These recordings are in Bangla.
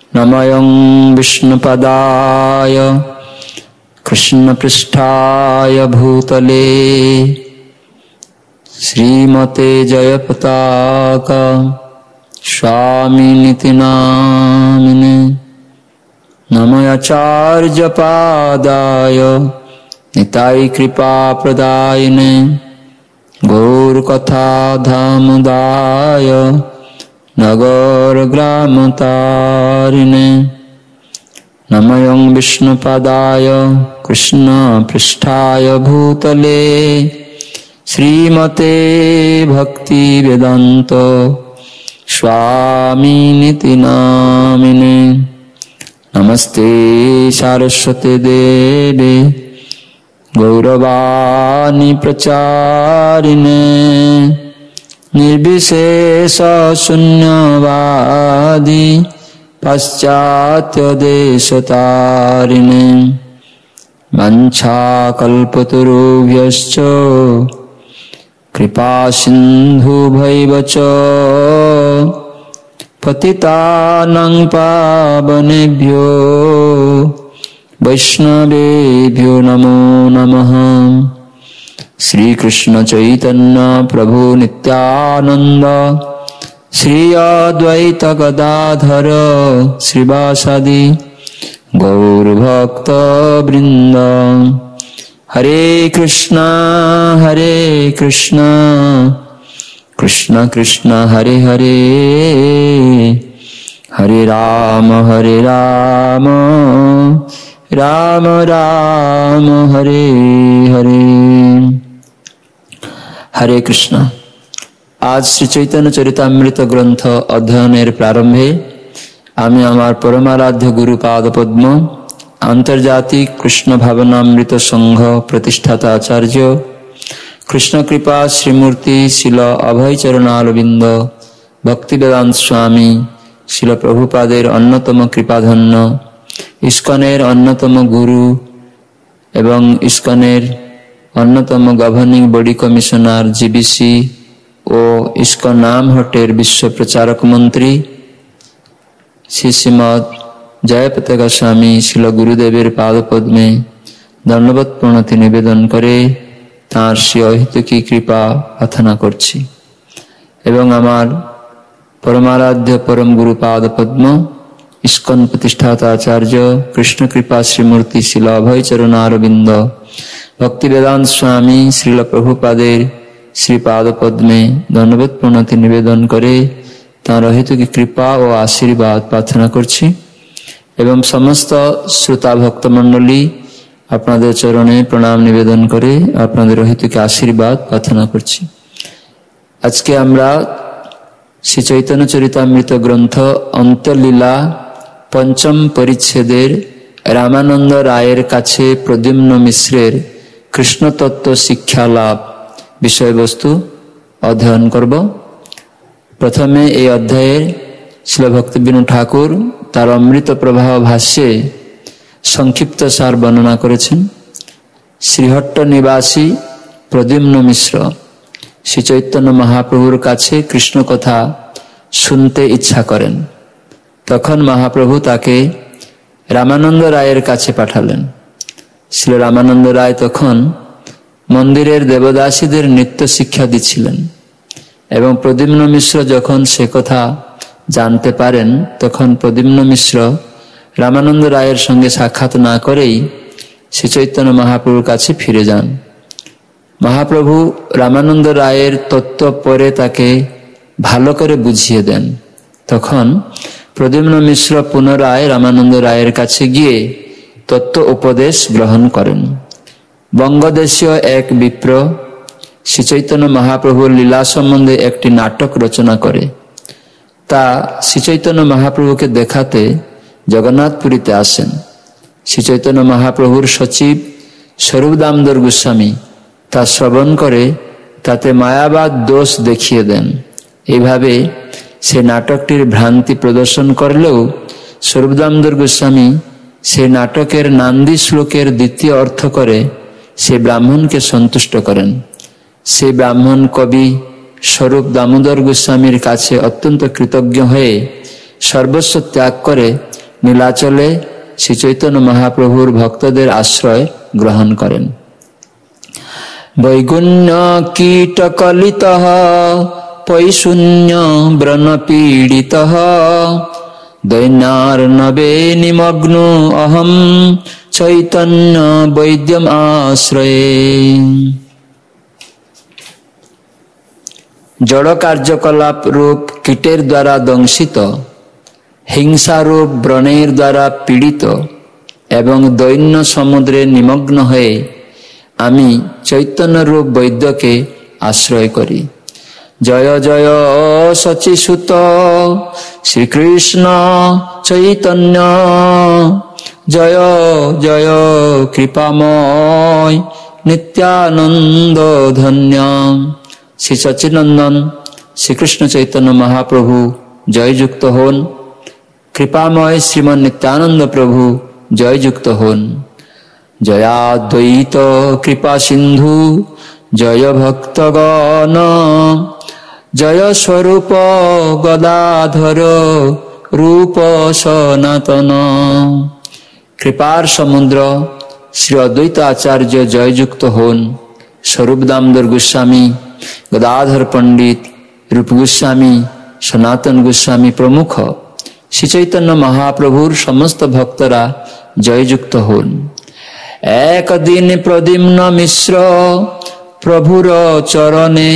नमयं विष्णुपदाय कृष्णपृष्ठाय भूतले श्रीमते जयपताका स्वामिनिति नामिने नमयाचार्यपादाय निताय कृपाप्रदायिने गौरकथाधामदाय नगरग्रामतारिणे नमयं विष्णुपदाय कृष्णपृष्ठाय भूतले श्रीमते भक्तिवेदान्त स्वामिनिति नामिने नमस्ते सारस्वते देवे गौरवाणी प्रचारिणे निर्विशेष शून्यवादी पाश्चात्य देशतारिणे वंशाकल्पतरुभ्यश्च कृपा सिन्धुभैव च पतितानां पावनेभ्यो वैष्णवेभ्यो नमो नमः। श्री कृष्ण चैतन्य प्रभु नित्यानंद श्री अद्वैत गदाधर श्रीवासादि गौर भक्त वृंद। हरे कृष्णा कृष्ण कृष्ण हरे हरे हरे राम राम राम हरे हरे। हरे कृष्ण। आज श्री चैतन्य चरितामृत ग्रंथ अध्ययनेर प्रारम्भे आमी आमार परमाराध्य गुरुपाद पद्म आंतर्जातिक कृष्ण भावनामृत संघ प्रतिष्ठाता आचार्य कृष्ण कृपा श्रीमूर्ति शिल अभय चरणारविंद भक्तिवेदांत स्वामी शिल प्रभुपादेर अन्यतम कृपाधन्य इस्कनेर अन्यतम गुरु एवं इस्कनेर अन्यतम गवर्निंग बॉडी कमिशनर जीबीसी और इस्कन नाम हटेर विश्व प्रचारक मंत्री श्री श्रीमद जयपताका स्वामी शिल गुरुदेवेर पादपद्मे दंडवत प्रणति निवेदन करे तार श्री अहितुकी कृपा प्रार्थना करछि एवं आमार परमाराध्य परम गुरु पादपद्म इस्कन प्रतिष्ठाता आचार्य कृष्ण कृपा श्रीमूर्ति शिल अभय चरणारविंद भक्तिवेदांत स्वामी श्रील प्रभुपादेर श्रीपाद पद्मे दंडवत प्रणति निवेदन करे तार हेतु कृपा और आशीर्वाद प्रार्थना करछि एवं समस्त श्रोता भक्त मंडली आपनादेर चरणे प्रणाम निवेदन करे आपनादेर हेतु आशीर्वाद प्रार्थना करछि। आज के आमरा श्री चैतन्य चरितामृत ग्रंथ अंतलीला पंचम परिच्छेदेर रामानंद रायेर काछे प्रद्युम्न मिश्रेर कृष्ण तत्व शिक्षा लाभ विषय वस्तु अध्ययन करब। प्रथमे ए अध्यायेर श्रील भक्तिविनोद ठाकुर तार अमृत प्रभाव भाष्ये संक्षिप्त सार वर्णना करेছেন। श्रीहट्ट निवासी प्रद्युम्न मिश्र श्री चैतन्य महाप्रभुर काछे कृष्ण कथा शुनते इच्छा करें तखन महाप्रभु ताके रामानंद रायेर काछे पाठालेन। श्री रामानंद राय तखन मंदिरेर देवदासीदेर नृत्य शिक्षा दिच्छिलेन एवं प्रद्युम्न मिश्र जखन से कथा जानते पारेन तखन प्रद्युम्न मिश्र रामानंद रायेर संगे साक्षात ना करेई श्री चैतन्य महाप्रभुर काछे फिरे जान। महाप्रभु रामानंद रायेर तत्व परे ताके भालो करे बुझिए देन। तखन प्रद्युम्न मिश्र पुनराय रामानंद रायेर काछे गिये तत्व उपदेश ग्रहण करें। बंगदेशीय एक विप्र श्री चैतन्य महाप्रभुर लीला सम्बन्धे एक नाटक रचना करे ता श्री चैतन्य महाप्रभु के देखाते जगन्नाथपुरीते आसेन। श्री चैतन्य महाप्रभुर सचिव स्वरूप दामोदर गोस्वामी ता श्रवण करे ताते मायाबाद दोष देखिए देन। एभावे से नाटकटिर भ्रांति प्रदर्शन करलेও स्वरूप दामोदर गोस्वामी से नाटकेर नांदी श्लोकेर द्वितीय अर्थ करे से ब्राह्मण के संतुष्ट करें। से ब्राह्मण कवि स्वरूप दामोदर गोस्वामीर काछे अत्यंत कृतज्ञ हये सर्वस्व त्याग करे নীলাচলে শ্রী চৈতন্য মহাপ্রভুর ভক্তদের আশ্রয় গ্রহণ করেন। বৈগুণ্য কীটকলিত পৈশূন্য ব্রণ পীড়িত দৈন্যার্ণবে নিমগ্ন অহম চৈতন্য বৈদ্যম আশ্রয়ে। জড় কার্যকলাপ রূপ কীটের দ্বারা দংশিত, হিংসারূপ ব্রণের দ্বারা পীড়িত এবং দৈন্য সমুদ্রে নিমগ্ন হয়ে আমি চৈতন্যরূপ বৈদ্যকে আশ্রয় করি। জয় জয় শচীসুত শ্রীকৃষ্ণ চৈতন্য, জয় জয় কৃপাময় নিত্যানন্দ ধন্য। শ্রী সচিনন্দন শ্রীকৃষ্ণ চৈতন্য মহাপ্রভু জয়যুক্ত হন। কৃপাময় শ্রীমন নিত্যানন্দ প্রভু জয়যুক্ত হন। জয়াদ্বৈত কৃপা সিন্ধু জয় ভক্তগণ, জয় স্বরূপ গদাধর রূপ সনাতন। কৃপার সমুদ্র শ্রী অদ্বৈত আচার্য জয়যুক্ত হন। স্বরূপ দামোদর গোস্বামী, গদাধর পণ্ডিত, রূপ গোস্বামী, সনাতন গোস্বামী প্রমুখ শ্রী চৈতন্য মহাপ্রভুর সমস্ত ভক্তরা জয়যুক্ত হন। একদিন প্রদ্যুম্ন মিশ্র প্রভুর চরণে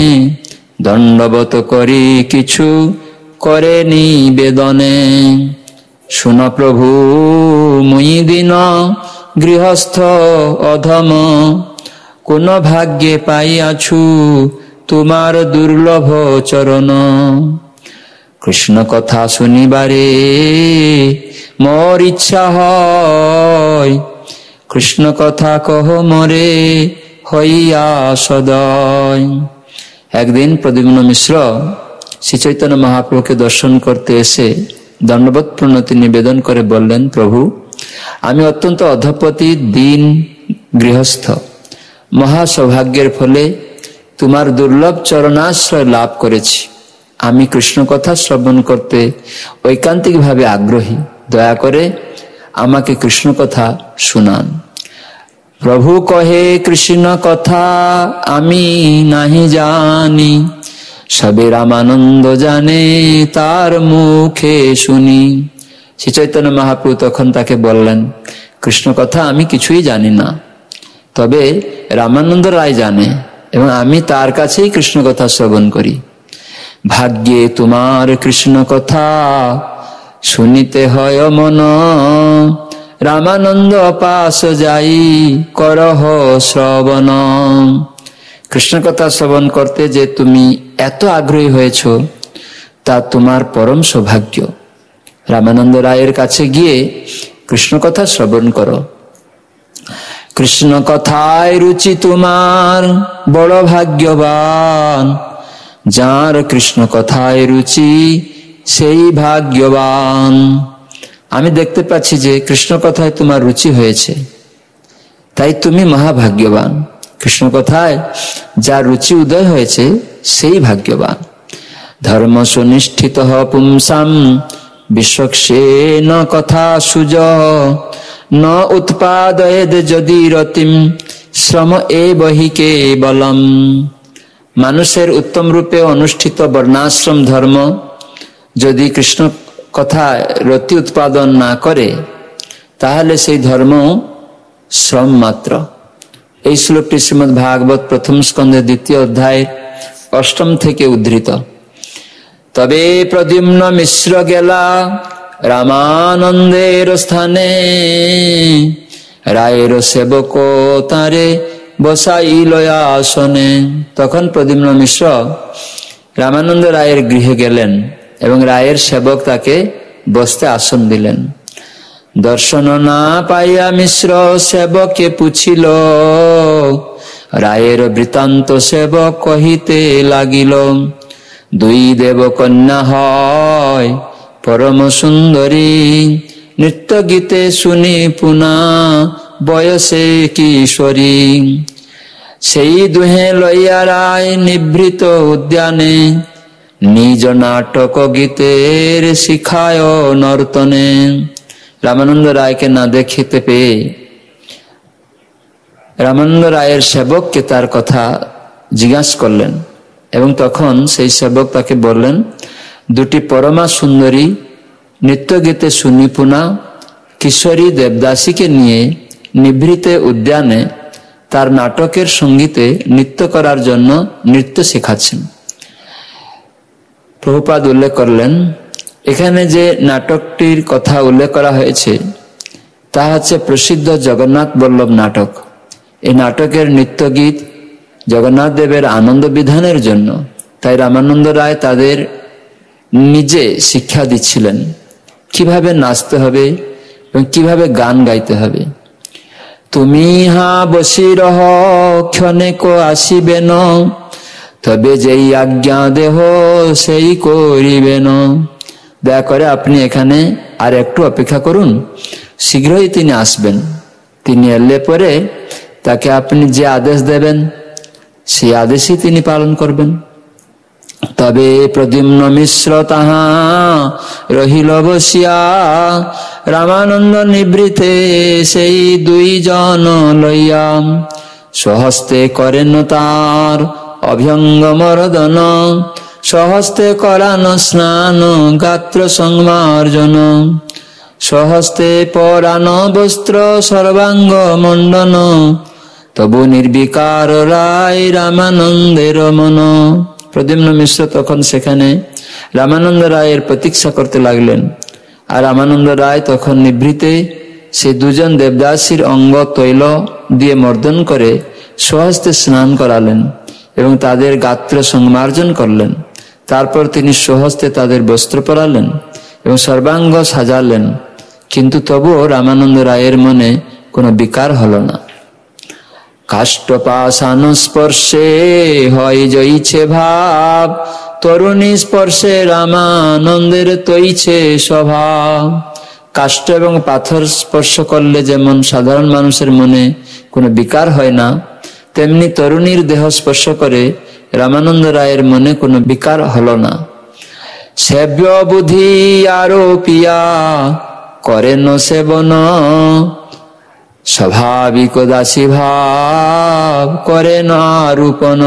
দণ্ডবত করি কিছু করে নিবেদনে। শুন প্রভু মুই দিন গৃহস্থ অধম, কোন ভাগ্যে পাইয়াছু তোমার দুর্লভ চরণ। কৃষ্ণ কথা শুনিবারে মোর ইচ্ছা হয়, কৃষ্ণ কথা কহ মোরে হইয়া সদয়। একদিন প্রদ্যুম্ন মিশ্র শ্রী চৈতন্য মহাপ্রভুকে দর্শন করতে এসে দণ্ডবত প্রণতি নিবেদন করে বললেন, প্রভু আমি অত্যন্ত অধপতি দীন গৃহস্থ, মহা সৌভাগ্যের ফলে তোমার দুর্লভ চরণাশ্রয় লাভ করেছি। আমি কৃষ্ণ কথা শ্রবণ করতে ঐকান্তিক ভাবে আগ্রহী, দয়া করে আমাকে কৃষ্ণ কথা শুনান। প্রভু কহে কৃষ্ণ কথা আমি নাহি জানি, সবে রামানন্দ জানে তার মুখে শুনি। শ্রী চৈতন্য মহাপ্রভু তখন তাকে বললেন, কৃষ্ণ কথা আমি কিছুই জানি না, তবে রামানন্দ রায় জানে এবং আমি তার কাছেই কৃষ্ণ কথা শ্রবণ করি। ভাগ্যে তোমার কৃষ্ণ কথা শুনিতে হয় মন, রামানন্দ পাশ যাই করহ শ্রবণ। কৃষ্ণ কথা শ্রবণ করতে যে তুমি এত আগ্রহী হয়েছ তা তোমার পরম সৌভাগ্য। রামানন্দ রায়ের কাছে গিয়ে কৃষ্ণ কথা শ্রবণ করো। কৃষ্ণ কথায় রুচি তোমার বড় ভাগ্যবান, যার কৃষ্ণ কথায় রুচি সেই ভাগ্যবান। আমি দেখতে পাচ্ছি যে কৃষ্ণ কথায় তোমার রুচি হয়েছে, তাই তুমি মহাভাগ্যবান। কৃষ্ণ কথায় যার রুচি উদয় হয়েছে সেই ভাগ্যবান। ধর্ম সুনিষ্ঠিত পুংসাম বিশ্বক্ষেন কথা সুজ, ন উৎপাদয়েদ যদি রতিম শ্রম এ বহি কেবলম। মানুষের উত্তম রূপে অনুষ্ঠিত বর্ণাশ্রম ধর্ম যদি কৃষ্ণ কথা রতি উৎপাদন না করে, তাহলে সেই ধর্ম শ্রম মাত্র। এই শ্লোকটি শ্রীমদ্ ভাগবত প্রথম স্কন্ধের 2য় অধ্যায় 8ম থেকে উদ্ধৃত। তবে প্রদ্যুম্ন মিশ্র গেলা রামানন্দের স্থানে, রায়ের সেবক তারে বসাইল আসনে। তখন প্রদ্যুম্ন মিশ্র রামানন্দ রায়ের গৃহে গেলেন এবং রায়ের সেবক তাকে বসতে আসন দিলেন। দর্শন না পাইয়া মিশ্র সেবকে পুছিল, রায়ের বৃত্তান্ত সেবক কহিতে লাগিল। দুই দেব কন্যা হয় পরম সুন্দরী, নৃত্য গীতে শুনি পুনা বয়সে কিশোরী। সেই দুহে লইয়া রায় নিভৃত উদ্যানে, নিজ নাটক গীতের শিখায় নর্তনে। রামানন্দ রায়কে না দেখিতে পেয়ে রামানন্দ রায়ের সেবককে তার কথা জিজ্ঞাসা করলেন, এবং তখন সেই সেবক তাকে বললেন, দুটি পরমা সুন্দরী নৃত্য গীতে সুনিপুণা কিশোরী দেবদাসীকে নিয়ে নিভৃতে উদ্যানে তার নাটকের সঙ্গীতে নৃত্য করার জন্য নৃত্য শেখাচ্ছেন। প্রভুপাদ উল্লেখ করলেন, এখানে যে নাটকটির কথা উল্লেখ করা হয়েছে তা হচ্ছে প্রসিদ্ধ জগন্নাথ বল্লভ নাটক। এই নাটকের নৃত্য গীত জগন্নাথ দেবের আনন্দ বিধানের জন্য, তাই রামানন্দ রায় তাদের নিজে শিক্ষা দিচ্ছিলেন কিভাবে নাচতে হবে এবং কিভাবে গান গাইতে হবে। তুমি হা বসি রহ ক্ষণেক আসিবে ন, তবে যেই আজ্ঞা দেহ সেই করিবেন। দয়া করে আপনি এখানে আর একটু অপেক্ষা করুন, শীঘ্রই তিনি আসবেন। তিনি এলে পরে তাকে আপনি যে আদেশ দেবেন সেই আদেশই তিনি পালন করবেন। তবে প্রদ্যুম্ন মিশ্র তাহা রহিল বসিয়া, রামানন্দ নিবৃতে সেই দুইজন লইয়া, স্বহস্তে করেন তার অভ্যঙ্গ মর্দন, স্বহস্তে করান স্নান গাত্র সংমার্জন, স্বহস্তে পরান বস্ত্র সর্বাঙ্গ মণ্ডন, তবু নির্বিকার রায় রামানন্দের মন। প্রদ্যুম্ন মিশ্র তখন সেখানে রামানন্দ রায়ের প্রতীক্ষা করতে লাগলেন, আর রামানন্দ রায় তখন নিভৃতে সে দুজন দেবদাসীর অঙ্গ তৈল দিয়ে মর্দন করে স্বহস্তে স্নান করালেন এবং তাদের গাত্র সংমার্জন করলেন। তারপর তিনি স্বহস্তে তাদের বস্ত্র পরালেন এবং সর্বাঙ্গ সাজালেন, কিন্তু তবুও রামানন্দ রায়ের মনে কোনো বিকার হলো না। কাষ্ঠপাষাণ স্পর্শে হয় জইছে ভাব, তরুণী স্পর্শে রামানন্দের তৈছে স্বভাব। কাষ্ঠ এবং পাথর স্পর্শ করলে যেমন সাধারণ মানুষের মনে কোনো বিকার হয় না, তেমনি তরুণীর দেহ স্পর্শ করে রামানন্দ রায়ের মনে কোনো বিকার হলো না। সেব্য বুদ্ধি আরোপিয়া করেন সেবন, স্বাভাবিক দাসী ভাব করে না রূপন।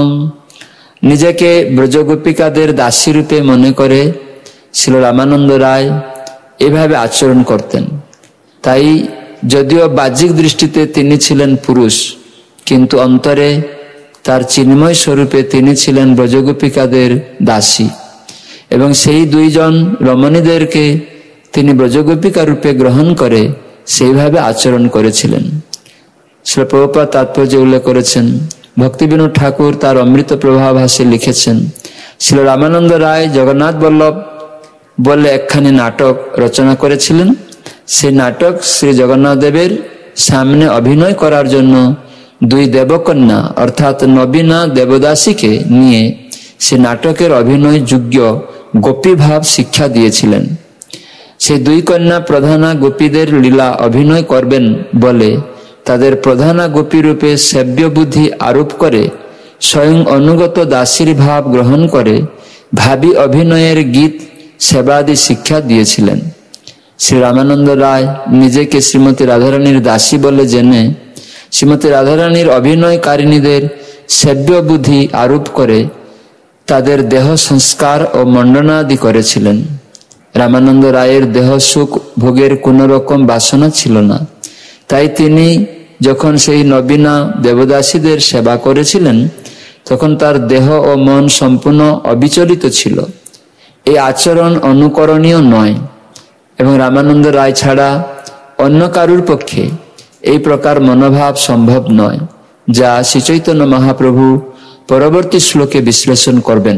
নিজেকে ব্রজগোপিকাদের দাসী রূপে মনে করে শ্রী রামানন্দ রায় এভাবে আচরণ করতেন। তাই যদিও বাহ্যিক দৃষ্টিতে তিনি ছিলেন পুরুষ, কিন্তু অন্তরে তার চিন্ময় স্বরূপে তিনি ছিলেন ব্রজগোপিকাদের দাসী, এবং সেই দুইজন রমণীদেরকে তিনি ব্রজগোপিকা রূপে গ্রহণ করে সেইভাবে আচরণ করেছিলেন। শ্রী প্রভুপাদ তাৎপর্য উল্লেখ করেছেন। ভক্তিবিনোদ ঠাকুর তার অমৃত প্রভা ভাষে লিখেছেন, শ্রী রামানন্দ রায় জগন্নাথ বল্লভ বলে একখানি নাটক রচনা করেছিলেন। সেই নাটক শ্রী জগন্নাথ দেবের সামনে অভিনয় করার জন্য দুই দেবকন্যা অর্থাৎ নবীনা দেবদাসীকে নিয়ে সে নাটকের অভিনয় যোগ্য গোপী ভাব শিক্ষা দিয়েছিলেন। সেই দুই কন্যা প্রধানা গোপীদের লীলা অভিনয় করবেন বলে তাদের প্রধানা গোপী রূপে সেব্য বুদ্ধি আরোপ করে স্বয়ং অনুগত দাসীর ভাব গ্রহণ করে ভাবী অভিনয়ের গীত সেবাদি শিক্ষা দিয়েছিলেন। শ্রী রামানন্দ রায় নিজেকে শ্রীমতী রাধারানীর দাসী বলে জেনে শ্রীমতী রাধারানীর অভিনয়কারিণীদের সেব্য বুদ্ধি আরোপ করে তাদের দেহ সংস্কার ও মণ্ডনাদি করেছিলেন। রামানন্দ রায়ের দেহ সুখ ভোগের কোন রকম বাসনা ছিল না, তাই তিনি যখন সেই নবীনা দেবদাসীদের সেবা করেছিলেন তখন তার দেহ ও মন সম্পূর্ণ অবিচলিত ছিল। এই আচরণ অনুকরণীয় নয় এবং রামানন্দ রায় ছাড়া অন্য কারুর পক্ষে এই প্রকার মনোভাব সম্ভব নয়, যা শ্রীচৈতন্য মহাপ্রভু পরবর্তী শ্লোকে বিশ্লেষণ করবেন।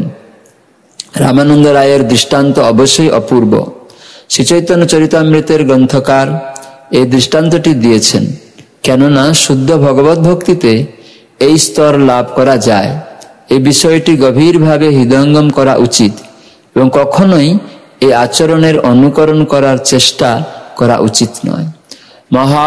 রামানন্দ রায়ের দৃষ্টান্ত অবশ্যই অপূর্ব। শ্রীচৈতন্য চরিতামৃতের গ্রন্থকার এই দৃষ্টান্তটি দিয়েছেন, কেননা শুদ্ধ ভগবত ভক্তিতে এই স্তর লাভ করা যায়। এই বিষয়টি গভীরভাবে হৃদয়ঙ্গম করা উচিত এবং কখনোই এই আচরণের অনুকরণ করার চেষ্টা করা উচিত নয়।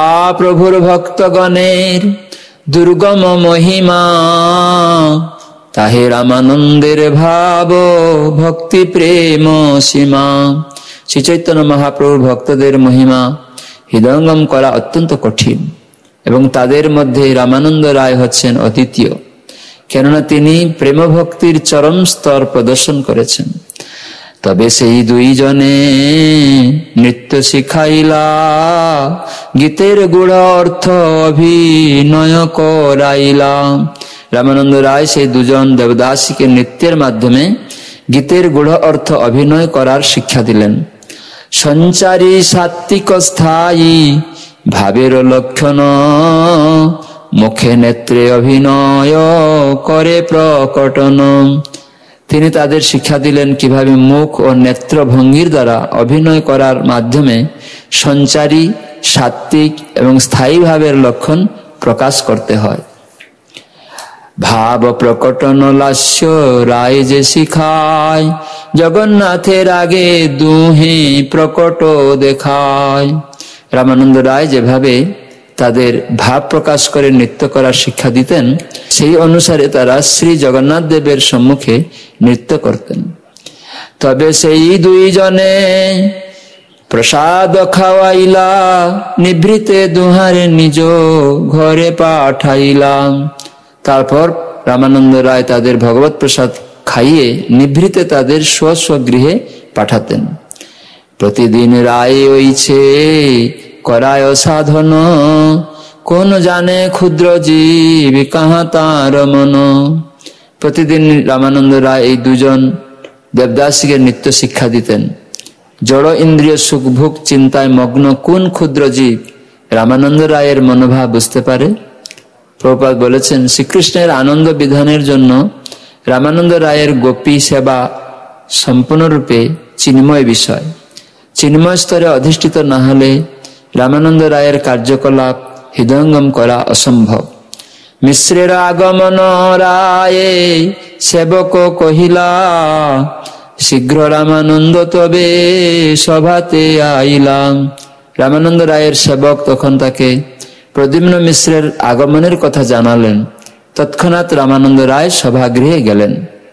মহাপ্রভুর ভক্তগণের দুর্গম মহিমা তাহে রামানন্দের ভাব ভক্তি প্রেম সীমা। শ্রী চৈতন্য মহাপ্রভুর ভক্তদের মহিমা হৃদয়ঙ্গম করা অত্যন্ত কঠিন, এবং তাদের মধ্যে রামানন্দ রায় হচ্ছেন অদ্বিতীয়, কেননা তিনি প্রেম ভক্তির চরম স্তর প্রদর্শন করেছেন। তবে সেই দুইজনে নৃত্য শিখাইলা, গীতের গূঢ় অর্থ অভিনয় করাইলা। রামানন্দ রায় সেই দুজন দেবদাসীকে নৃত্যের মাধ্যমে গীতের গূঢ় অর্থ অভিনয় করার শিক্ষা দিলেন। সঞ্চারী সাত্বিক স্থায়ী ভাবের লক্ষণ, মুখে নেত্রে অভিনয় করে প্রকটন। তিনি তাদের শিক্ষা দিলেন কিভাবে মুখ ও নেত্র ভঙ্গির দ্বারা অভিনয় করার মাধ্যমে সঞ্চারী, সাত্বিক এবং স্থায়ী ভাবের লক্ষণ প্রকাশ করতে হয়। ভাব প্রকটন লাস্য রায় যে শিখায়, জগন্নাথের আগে দুহে প্রকট দেখায়। রামানন্দ রায় যেভাবে তাদের ভাব প্রকাশ করে নৃত্য করার শিক্ষা দিতেন, সেই অনুসারে তারা শ্রী জগন্নাথ দেবের সম্মুখে নৃত্য করতেন। তবে সেই দুইজনে প্রসাদ খাওয়াইলা, নিভৃতে দুহারে নিজ ঘরে পাঠাইলাম। তারপর রামানন্দ রায় তাদের ভগবত প্রসাদ খাইয়ে নিভৃতে তাদের স্ব স্ব গৃহে পাঠাতেন। প্রতিদিন রায় হইছে করায় সাধন, কোন জানে ক্ষুদ্র জীব কাহা তার মন। প্রতিদিন রামানন্দ রায় এই দুজন দেবদাসীকে নৃত্য শিক্ষা দিতেন। জড় ইন্দ্রিয় সুখ ভোগ চিন্তায় মগ্ন কোন ক্ষুদ্র জীব রামানন্দ রায়ের মনোভাব বুঝতে পারে? প্রভুপাদ বলেছেন, শ্রীকৃষ্ণের আনন্দ বিধানের জন্য রামানন্দ রায়ের গোপী সেবা সম্পূর্ণরূপে চিন্ময় বিষয়। চিন্ময় স্তরে অধিষ্ঠিত না হলে রামানন্দ রায়ের কার্যকলাপ হৃদয়ঙ্গম করা অসম্ভব। মিশ্রের আগমন রায়ে সেবক কহিলা, শীঘ্র রামানন্দ তবে সভাতে আইলাম। রামানন্দ রায়ের সেবক তখন তাকে প্রদ্যুম্ন মিশ্রের আগমনের কথা জানালেন। তৎক্ষণাৎ রামানন্দ রায় সভাগৃহে গেলেন।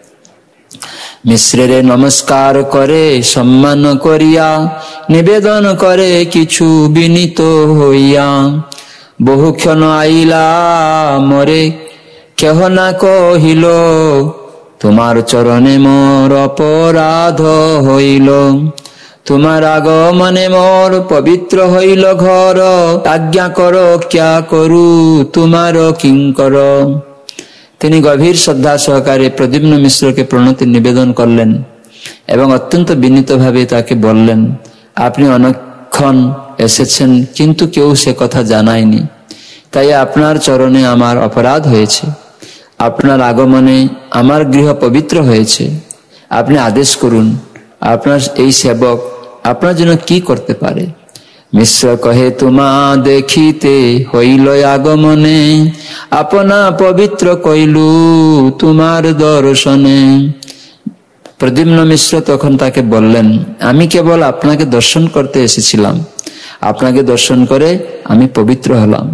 মিশ্রেরে নমস্কার করে সম্মান করিয়া, নিবেদন করে কিছু বিনীত হইয়া। বহুক্ষণ আইলা মরে কেহ না কহিল, তোমার চরণে মোর অপরাধ হইল। তোমার আগমনে মোর পবিত্র হইল ঘর, আজ্ঞা করো ক্যা করু তোমার কিঙ্কর। তিনি গভীর শ্রদ্ধা সহকারে প্রদ্যুম্ন মিশ্রকে প্রণতি নিবেদন করলেন এবং অত্যন্ত বিনীতভাবে তাকে বললেন, আপনি অনেকক্ষণ এসেছেন কিন্তু কেউ সে কথা জানায়নি, তাই আপনার চরণে আমার অপরাধ হয়েছে। আপনার আগমনে আমার গৃহ পবিত্র হয়েছে। আপনি আদেশ করুন, আপনার এই সেবক আপনার জন্য কি করতে পারে? মিশ্র কহে, তোমা দেখিতে হইল আগমনে, আপনা পবিত্র কইলু তোমার দর্শনে। প্রদ্যুম্ন মিশ্র তখন তাকে বললেন, আমি কেবল আপনাকে দর্শন করতে এসেছিলাম, আপনাকে দর্শন করে আমি পবিত্র হলাম।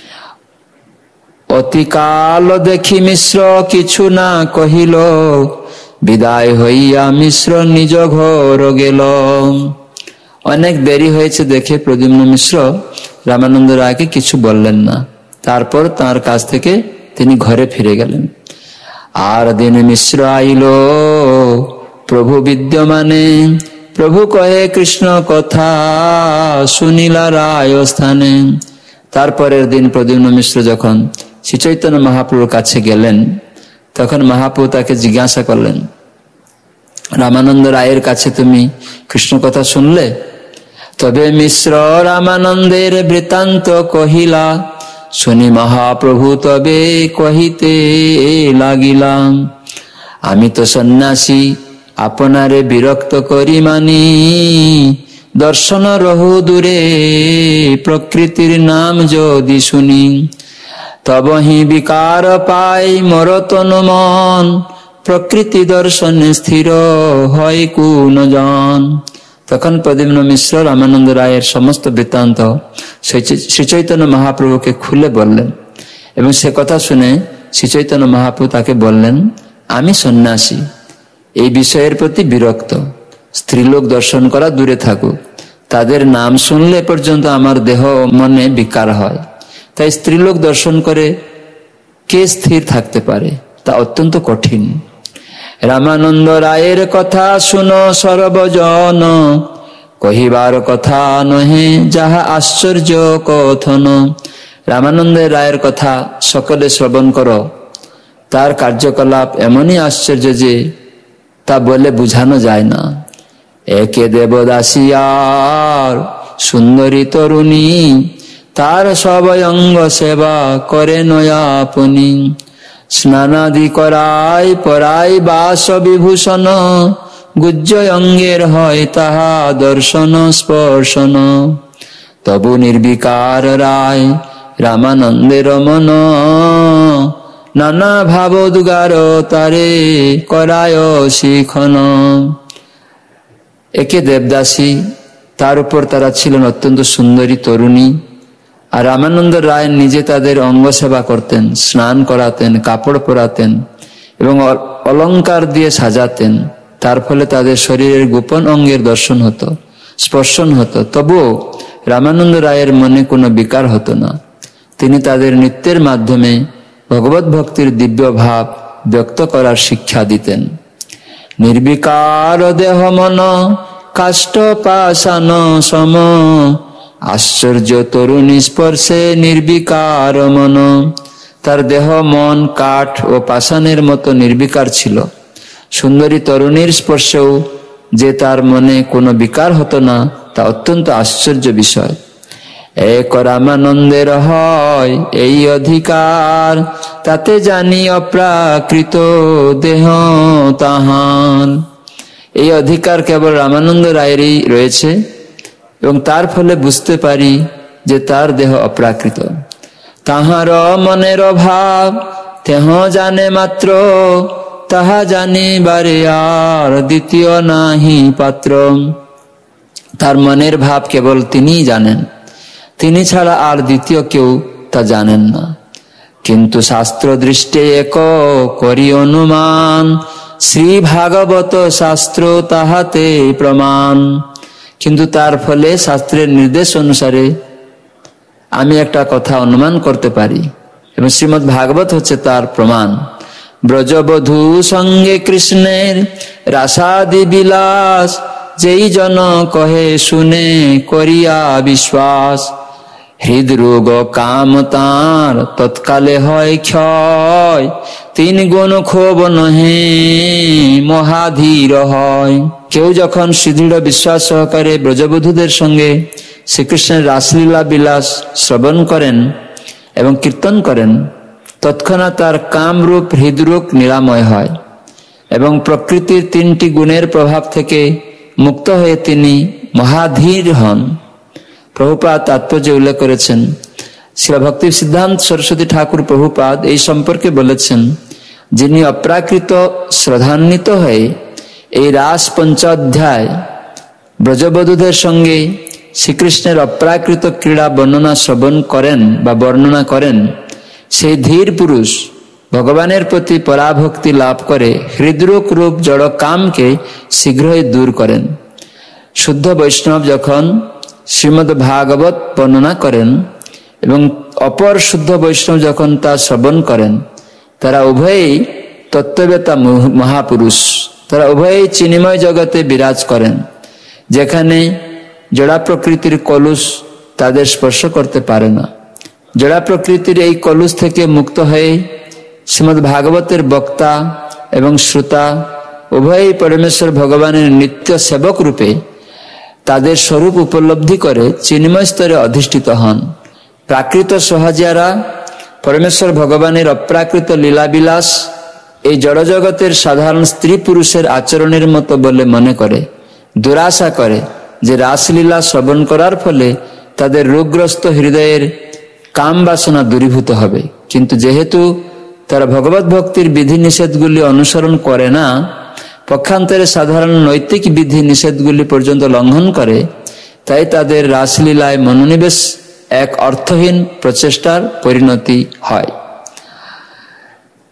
অতিকাল দেখি মিশ্র কিছু না কহিল, বিদায় হইয়া মিশ্র নিজ ঘর গেল। অনেক দেরি হয়েছে দেখে প্রদ্যুম্ন মিশ্র রামানন্দ রায়কে কিছু বললেন না। তারপর তার কাছ থেকে তিনি ঘরে ফিরে গেলেন। আর দিন মিশ্র আইল প্রভু বিদ্যমানে, প্রভু কহে কৃষ্ণ কথা শুনিলা রায় স্থানে। তারপরের দিন প্রদ্যুম্ন মিশ্র যখন শ্রী চৈতন্য মহাপ্রভুর কাছে গেলেন, তখন মহাপ্রভু তাকে জিজ্ঞাসা করলেন, রামানন্দ রায়ের কাছে তুমি কৃষ্ণ কথা শুনলে? তবে মিশ্র রামানন্দের বৃত্তান্ত কহিলা, শুনি মহাপ্রভু তবে কহিতে লাগিলাম। আমি তো সন্ন্যাসী, আপনারে বিরক্ত করি মানি, দর্শন রহু দূরে প্রকৃতির নাম যদি শুনি। তবহি বিকার পাই মোর তনু মন, প্রকৃতি দর্শনে স্থির হয় কোন জন। তখন প্রদ্যুম্ন মিশ্র রামানন্দ রায়ের সমস্ত বৃত্তান্ত শ্রী চৈতন্য মহাপ্রভুকে খুলে বললেন এবং সে কথা শুনে শ্রী চৈতন্য মহাপ্রভু তাকে বললেন, আমি সন্ন্যাসী, এই বিষয়ের প্রতি বিরক্ত। স্ত্রীলোক দর্শন করা দূরে থাকুক, তাদের নাম শুনলে পর্যন্ত আমার দেহ মনে বিকার হয়। তাই স্ত্রীলোক দর্শন করে কে স্থির থাকতে পারে? তা অত্যন্ত কঠিন। রামানন্দ রায়ের কথা শুনো সর্বজন, কহিবার কথা নহে যাহা আশ্চর্য কথন। রামানন্দের রায়ের কথা সকলে শ্রবণ করো, তার কার্যকলাপ এমনই আশ্চর্য যে তা বলে বুঝানো যায় না। একে দেবদাসিয়ার সুন্দরী তরুণী, তার সবই অঙ্গ সেবা করে নয়াপনি। স্নানাদি করাই পরাই বাস বিভূষণ, গুজ্জ অঙ্গের হয় তাহা দর্শন স্পর্শন। তবু নির্বিকার রায় রামানন্দের মন, নানা ভাবোদ্গার তারে করায় শিখন। একে দেবদাসী, তার উপর তারা ছিলেন অত্যন্ত সুন্দরী তরুণী। আর রামানন্দ রায় নিজে তাদের অঙ্গ সেবা করতেন, স্নান করাতেন, কাপড় পরাতেন এবং অলংকার দিয়ে সাজাতেন। তার ফলে তাদের শরীরের গোপন অঙ্গের দর্শন হতো, স্পর্শন হতো। তবুও রামানন্দ রায়ের মনে কোনো বিকার হতো না। তিনি তাদের নৃত্যের মাধ্যমে ভগবত ভক্তির দিব্য ভাব ব্যক্ত করার শিক্ষা দিতেন। নির্বিকার দেহ মন কাষ্ঠ পাষাণ সম, আশ্চর্য তরুণী স্পর্শে নির্বিকার মন। তার দেহ মন কাঠ ও পাষাণের মতো নির্বিকার ছিল। সুন্দরী তরুণীর স্পর্শেও যে তার মনে কোনো বিকার হতো না, তা অত্যন্ত আশ্চর্য বিষয়। এক রামানন্দের হয় এই অধিকার, তাতে জানি অপ্রাকৃত দেহ তাহান। এই অধিকার কেবল রামানন্দ রায়েরই রয়েছে এবং তার ফলে বুঝতে পারি যে তার দেহ অপ্রাকৃত। তাহার মনের ভাব তেহ জানে মাত্র, তাহা জানিবারে আর দ্বিতীয় নাহি পাত্র। তার মনের ভাব কেবল তিনিই জানেন, তিনি ছাড়া আর দ্বিতীয় কেউ তা জানেন না। কিন্তু শাস্ত্র দৃষ্টে এক করি অনুমান, শ্রী ভাগবত শাস্ত্র তাহাতে প্রমাণ। কিন্তু তার ফলে শাস্ত্রের নির্দেশ অনুসারে আমি একটা কথা অনুমান করতে পারি এবং শ্রীমদ্ ভাগবত হচ্ছে তার প্রমাণ। ব্রজবধূ সঙ্গে কৃষ্ণের রাসাদি বিলাস, যেই জন কহে শুনে করিয়া বিশ্বাস। হৃদরোগ কাম তাঁর তৎকালে হয় ক্ষয়, তিন গুণ ক্ষোভ নহে মহাধীর হয়। কেউ যখন সুদৃঢ় বিশ্বাস সহকারে ব্রজবধূদের সঙ্গে শ্রীকৃষ্ণের রাসলীলা বিলাস শ্রবণ করেন এবং কীর্তন করেন, তৎক্ষণাৎ তার কামরূপ হৃদরোগ নিরাময় হয় এবং প্রকৃতির তিনটি গুণের প্রভাব থেকে মুক্ত হয়ে তিনি মহাধীর হন। প্রভুপাদ তাৎপর্য উল্লেখ করেছেন। শ্রী ভক্তি সিদ্ধান্ত সরস্বতী ঠাকুর প্রভুপাদ এই সম্পর্কে বলেছেন, যিনি অপ্রাকৃত শ্রদ্ধান্বিত হয়ে এই রাস পঞ্চাধ্যায় ব্রজবধূদের সঙ্গে শ্রীকৃষ্ণের অপ্রাকৃত ক্রীড়া বর্ণনা শ্রবণ করেন বা বর্ণনা করেন, সেই ধীর পুরুষ ভগবানের প্রতি পরাভক্তি লাভ করে হৃদরোগ রূপ জড় কামকে শীঘ্রই দূর করেন। শুদ্ধ বৈষ্ণব যখন শ্রীমদ্ ভাগবত বর্ণনা করেন এবং অপর শুদ্ধ বৈষ্ণব যখন তা শ্রবণ করেন, তারা উভয়েই তত্ত্ববেতা মহাপুরুষ। তারা উভয়েই চিন্ময় জগতে বিরাজ করেন, যেখানে জড়া প্রকৃতির কলুষ তাদের স্পর্শ করতে পারে না। জড়া প্রকৃতির এই কলুষ থেকে মুক্ত হয়ে শ্রীমদ্ ভাগবতের বক্তা এবং শ্রোতা উভয়ই পরমেশ্বর ভগবানের নিত্য সেবক রূপে তাদের স্বরূপ উপলব্ধি করে চিন্ময় স্তরে অধিষ্ঠিত হন। প্রাকৃত সহজিয়ারা পরমেশ্বর ভগবানের অপ্রাকৃত লীলাবিলাস এই জড়জগতের সাধারণ স্ত্রী পুরুষের আচরণের মতো বলে মনে করে, দুরাশা করে যে রাসলীলা শ্রবণ করার ফলে তাদের রোগগ্রস্ত হৃদয়ের কাম বাসনা দূরীভূত হবে। কিন্তু যেহেতু তারা ভগবত ভক্তির বিধি নিষেধগুলি অনুসরণ করে না, পক্ষান্তরে সাধারণ নৈতিক বিধি নিষেধগুলি পর্যন্ত লঙ্ঘন করে, তাই তাদের রাসলীলায় মনোনিবেশ এক অর্থহীন প্রচেষ্টার পরিণতি হয়।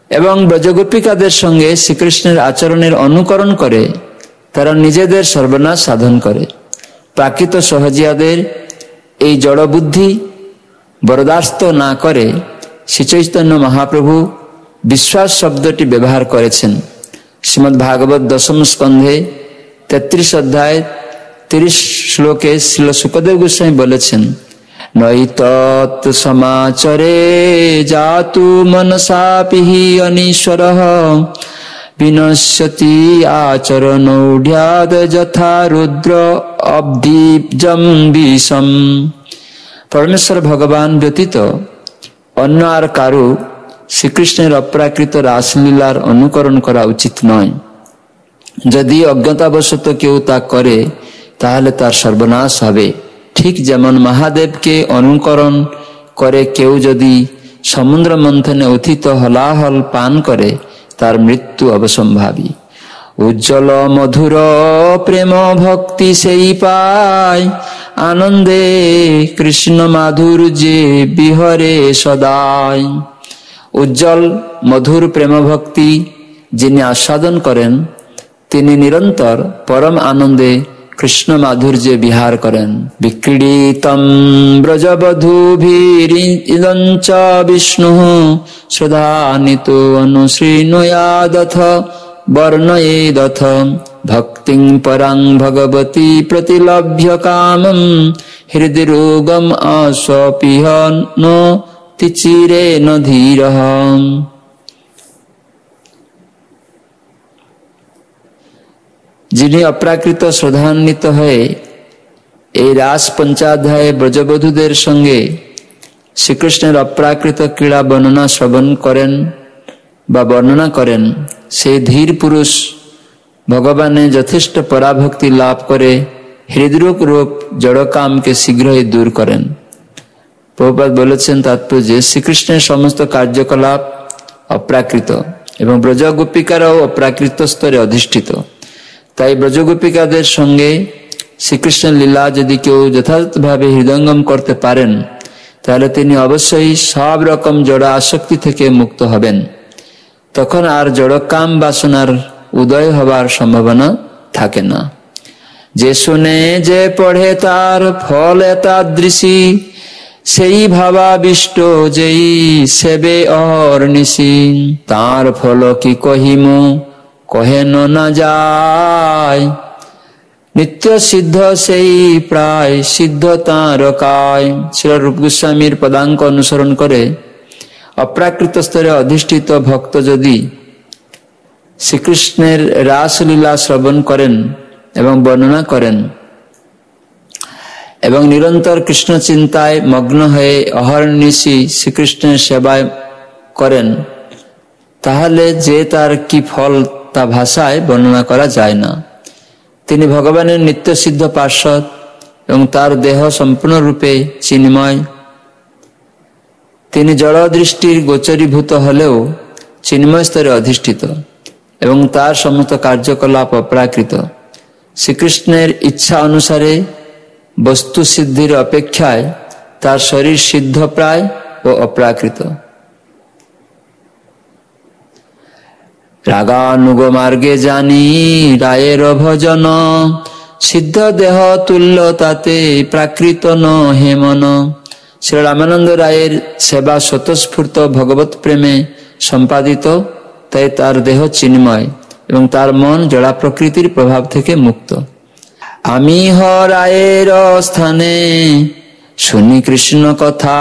এবং ব্রজগোপিকাদের সঙ্গে শ্রীকৃষ্ণের আচরণের অনুকরণ করে তারা নিজেদের সর্বনাশ সাধন করে। প্রাকৃত সহজিয়াদের এই জড় বুদ্ধি বরদাস্ত না করে শ্রীচৈতন্য মহাপ্রভু বিশ্বাস শব্দটি ব্যবহার করেছেন। শ্রীমদ্ ভাগবত দশম স্কন্ধে 33 অধ্যায় 30 শ্লোকে শ্রীল শুকদেব গোস্বামী বলেছেন, নৈতৎ সমাচরে জাতু মনসাপিহি অনীশ্বরঃ বিনশ্যতি আচরণৌঢ্যাদ যথা রুদ্র অব্দীবজম বিষম। পরমেশ্বর ভগবান ব্যতীত অন্য আর কারো শ্রীকৃষ্ণের অপ্রাকৃত রাসলীলার অনুকরণ করা উচিত নয়। যদি অজ্ঞতাবশত কেউ তা করে তাহলে তার সর্বনাশ হবে। ঠিক যেমন মহাদেবকে অনুকরণ করে কেউ যদি সমুদ্র মন্থনে অথিত হলাহল পান করে তার মৃত্যু অবসম্ভাবী। উজ্জ্বল মধুর প্রেম ভক্তি সেই পায়, আনন্দে কৃষ্ণ মাধুর্যে বিহরে সদাই। উজ্জ্বল মধুর প্রেম ভক্তি যিনি আস্বাদন করেন তিনি নিরন্তর পরম আনন্দে কৃষ্ণ মাধুর্যে বিহার করেন। বিক্রীড়িতম ব্রজবধূভিরিদঞ্চ বিষ্ণু শ্রদ্ধানিতো অনুশৃণুয়াদথ বর্ণয়েদথ ভক্তিং পরাং ভগবতী প্রতিলভ্য কামম হৃদি রোগম আস্বপিহ নো তিচিরেণ ধীরঃ। যিনি অপ্রাকৃত শ্রদ্ধান্বিত হয়ে এই রাস পঞ্চাধ্যায়ে ব্রজবধূদের সঙ্গে শ্রীকৃষ্ণের অপ্রাকৃত ক্রীড়া বর্ণনা শ্রবণ করেন বা বর্ণনা করেন, সেই ধীর পুরুষ ভগবানে যথেষ্ট পরাভক্তি লাভ করে হৃদরোগ রূপ জড়কামকে শীঘ্রই দূর করেন। প্রভুপাদ বলেছেন তাৎপর্যে শ্রীকৃষ্ণের সমস্ত কার্যকলাপ অপ্রাকৃত এবং ব্রজগোপিকারাও অপ্রাকৃত স্তরে অধিষ্ঠিত। তাই ব্রজগোপিকাদের সঙ্গে শ্রীকৃষ্ণের লীলা যদি কেউ যথাযথভাবে হৃদয়ঙ্গম করতে পারেন তাহলে তিনি অবশ্যই সব রকম জড় আসক্তি থেকে মুক্ত হবেন। তখন আর জড়কাম বাসনার উদয় হবার সম্ভাবনা থাকে না। যে শুনে যে পড়ে তার ফল এতাদৃশী, সেই ভাবাবিষ্ট যেই সেবে অহর্নিশি। তার ফল কি কহিমু কহেন না যায়, নিত্য সিদ্ধ সেই প্রায় সিদ্ধ তাঁর কায়। শ্রী রূপ গোস্বামীর পদাঙ্ক অনুসরণ করে অপ্রাকৃত স্তরে অধিষ্ঠিত ভক্ত যদি শ্রীকৃষ্ণের রাসলীলা শ্রবণ করেন এবং বর্ণনা করেন এবং নিরন্তর কৃষ্ণ চিন্তায় মগ্ন হয়ে অহর্নিশি শ্রীকৃষ্ণের সেবায় করেন, তাহলে যে তার কি ফল তা ভাষায় বর্ণনা করা যায় না। তিনি ভগবানের নিত্য সিদ্ধ পার্ষদ এবং তার দেহ সম্পূর্ণরূপে চিন্ময়। তিনি জড় দৃষ্টির গোচরীভূত হলেও চিন্ময় স্তরে অধিষ্ঠিত এবং তার সমস্ত কার্যকলাপ অপ্রাকৃত। শ্রীকৃষ্ণের ইচ্ছা অনুসারে বস্তু সিদ্ধির অপেক্ষায় তার শরীর সিদ্ধ প্রায় ও অপ্রাকৃত। রাগানুগ মার্গে জানি রায়ের ভজন, সিদ্ধ দেহ তুল্য তাতে প্রাকৃত ন হেমন। শ্রী রামানন্দ রায়ের সেবা স্বতঃস্ফূর্ত ভগবত প্রেমে সম্পাদিত, তাই তার দেহ চিন্ময় এবং তার মন জড়া প্রকৃতির প্রভাব থেকে মুক্ত। আমি হ রায়ের স্থানে শুনি কৃষ্ণ কথা,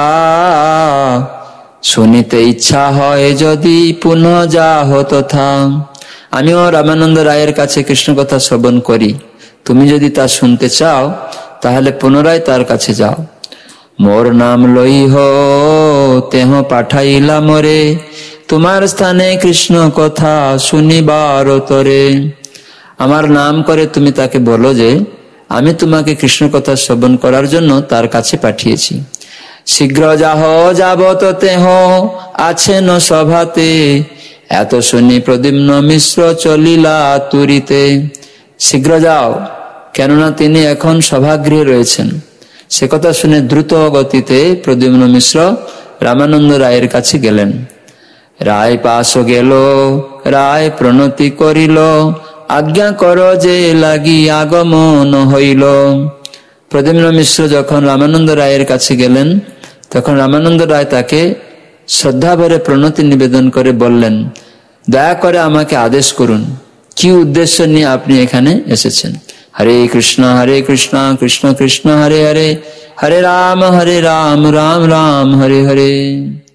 শুনিতে ইচ্ছা হয় যদি পুনঃ যাহ তথা। আমিও রামানন্দ রায়ের কাছে কৃষ্ণ কথা শ্রবণ করি, তুমি যদি তা শুনতে চাও তাহলে পুনরায় তার কাছে যাও। মোর নাম লইহ তেহ পাঠাইলা মরে, তোমার স্থানে কৃষ্ণ কথা শুনিবার তরে। আমার নাম করে তুমি তাকে বলো যে আমি তোমাকে কৃষ্ণ কথা শ্রবণ করার জন্য তার কাছে পাঠিয়েছি। শীঘ্র যাহ যাবত তেহ আছেন সভাতে, এত শুনি প্রদ্যুম্ন মিশ্র চলিলা তুরিতে। শীঘ্র যাও, কেননা তিনি এখন সভাগৃহে রয়েছেন। সে কথা শুনে দ্রুত গতিতে প্রদ্যুম্ন মিশ্র রামানন্দ রায়ের কাছে গেলেন। রায় পাশ গেল, রায় প্রণতি করিল, আজ্ঞা কর যে লাগি আগমন হইল। প্রদ্যুম্ন মিশ্র যখন রামানন্দ রায়ের কাছে গেলেন, তখন রামানন্দ রায় তাকে শ্রদ্ধাভরে প্রণতি নিবেদন করে বললেন, দয়া করে আমাকে আদেশ করুন, কি উদ্দেশ্য নিয়ে আপনি এখানে এসেছেন। হরে কৃষ্ণ কৃষ্ণ কৃষ্ণ হরে হরে, হরে রাম রাম রাম হরে হরে।